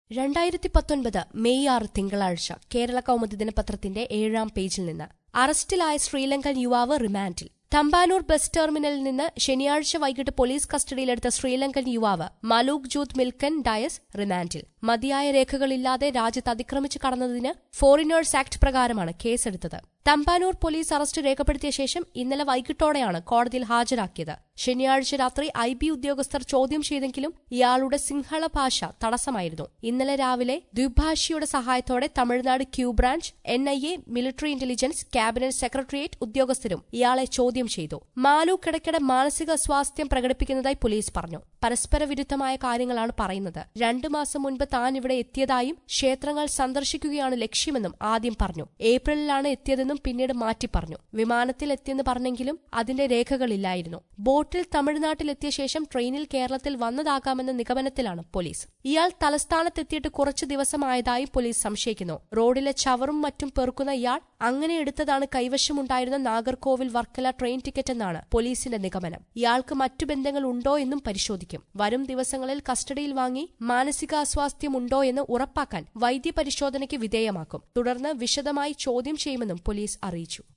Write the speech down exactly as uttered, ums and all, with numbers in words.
രണ്ടായിരത്തി പത്തൊൻപത് മെയ് ആറ് തിങ്കളാഴ്ച കേരള കൗമുദി ദിനപത്രത്തിന്റെ ഏഴാം പേജിൽ നിന്ന് അറസ്റ്റിലായ ശ്രീലങ്കൻ യുവാവ് റിമാൻഡിൽ. തമ്പാനൂർ ബസ് ടെർമിനലിൽ നിന്ന് ശനിയാഴ്ച വൈകിട്ട് പോലീസ് കസ്റ്റഡിയിലെടുത്ത ശ്രീലങ്കൻ യുവാവ് മലൂക് ജൂത് മിൽക്കൻ ഡയസ് റിമാൻഡിൽ. മതിയായ രേഖകളില്ലാതെ രാജ്യത്ത് അതിക്രമിച്ച് കടന്നതിന് ഫോറിനേഴ്സ് ആക്ട് പ്രകാരമാണ് കേസെടുത്തത്. തമ്പാനൂർ പോലീസ് അറസ്റ്റ് രേഖപ്പെടുത്തിയ ശേഷം ഇന്നലെ വൈകിട്ടോടെയാണ് കോടതിയിൽ ഹാജരാക്കിയത്. ശനിയാഴ്ച രാത്രി ഐ ബി ഉദ്യോഗസ്ഥർ ചോദ്യം ചെയ്തെങ്കിലും ഇയാളുടെ സിംഹള ഭാഷ തടസ്സമായിരുന്നു. ഇന്നലെ രാവിലെ ദ്വിഭാഷിയുടെ സഹായത്തോടെ Tamil Nadu Q branch, N I A, military intelligence, cabinet secretariat ഉദ്യോഗസ്ഥരും ഇയാളെ ചോദ്യം ചെയ്തു. മാലു കിടക്കിടെ മാനസിക അസ്വാസ്ഥ്യം പ്രകടിപ്പിക്കുന്നതായി പോലീസ് പറഞ്ഞു. പരസ്പര വിരുദ്ധമായ കാര്യങ്ങളാണ് പറയുന്നത്. രണ്ടു മാസം മുൻപ് താൻ ഇവിടെ എത്തിയതായും ക്ഷേത്രങ്ങൾ സന്ദർശിക്കുകയാണ് ലക്ഷ്യമെന്നും ആദ്യം പറഞ്ഞു. ഏപ്രിലിലാണ് എത്തിയതെന്നും പിന്നീട് മാറ്റി പറഞ്ഞു. വിമാനത്തിൽ എത്തിയെന്ന് പറഞ്ഞെങ്കിലും അതിന്റെ രേഖകളില്ലായിരുന്നു. ബോട്ടിൽ തമിഴ്നാട്ടിലെത്തിയ ശേഷം ട്രെയിനിൽ കേരളത്തിൽ വന്നതാകാമെന്ന നിഗമനത്തിലാണ് പോലീസ്. ഇയാൾ തലസ്ഥാനത്തെത്തിയിട്ട് കുറച്ചു ദിവസമായതായും പോലീസ് സംശയിക്കുന്നു. റോഡിലെ ചവറും മറ്റും പെറുക്കുന്ന ഇയാൾ അങ്ങനെ എടുത്തതാണ് കൈവശമുണ്ടായിരുന്ന നാഗർകോവിൽ വർക്കല ട്രെയിൻ ടിക്കറ്റെന്നാണ് പോലീസിന്റെ നിഗമനം. ഇയാൾക്ക് മറ്റു ബന്ധങ്ങൾ ഉണ്ടോ എന്നും പരിശോധിക്കും. വരും ദിവസങ്ങളിൽ കസ്റ്റഡിയിൽ വാങ്ങി മാനസികാസ്വാസ്ഥ്യമുണ്ടോ എന്ന് ഉറപ്പാക്കാൻ വൈദ്യപരിശോധനയ്ക്ക് വിധേയമാക്കും. തുടർന്ന് വിശദമായി ചോദ്യം ചെയ്യുമെന്നും പോലീസ് അറിയിച്ചു.